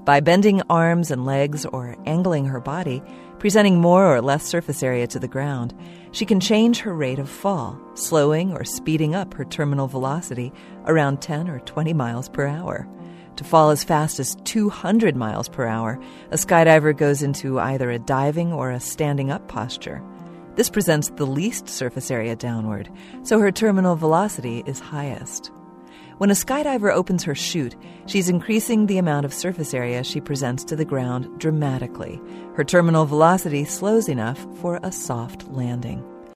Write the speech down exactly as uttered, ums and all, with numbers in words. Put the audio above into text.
By bending arms and legs or angling her body, presenting more or less surface area to the ground, she can change her rate of fall, slowing or speeding up her terminal velocity around ten or twenty miles per hour. To fall as fast as two hundred miles per hour, a skydiver goes into either a diving or a standing up posture. This presents the least surface area downward, so her terminal velocity is highest. When a skydiver opens her chute, she's increasing the amount of surface area she presents to the ground dramatically. Her terminal velocity slows enough for a soft landing.